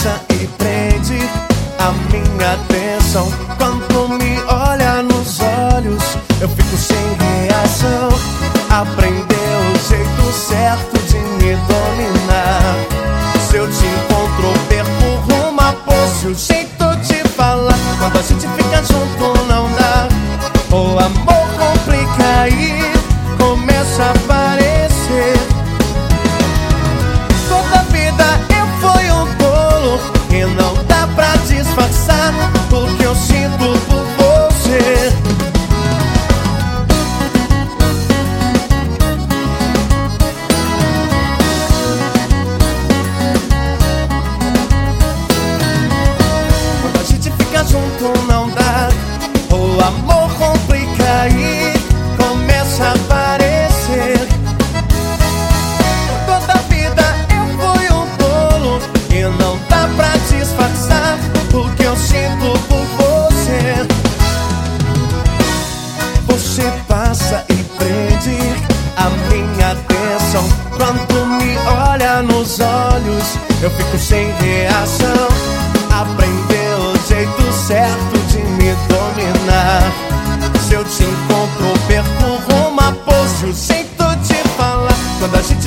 passa e prende a minha atenção. Quando me olha nos olhos, eu fico sem reação. Aprendeu o jeito certo de me dominar. Se eu te encontro, perco uma pose, o jeito de falar. Quando a gente fica junto não dá. O amor complica e começa a aparecer. Toda a vida eu fui um tolo e não dá pra disfarçar o que eu sinto por você. Quando a gente fica junto não dá. O amor complica e começa a aparecer. Toda a vida eu fui um tolo e não dá pra disfarçar o que eu sinto por você. Você passa e prende a minha atenção. Quando me olha nos olhos, eu fico sem reação. Aprendeu o jeito certo de me dominar. Se eu te encontro, perco uma pose, o jeito de falar. Quando a gente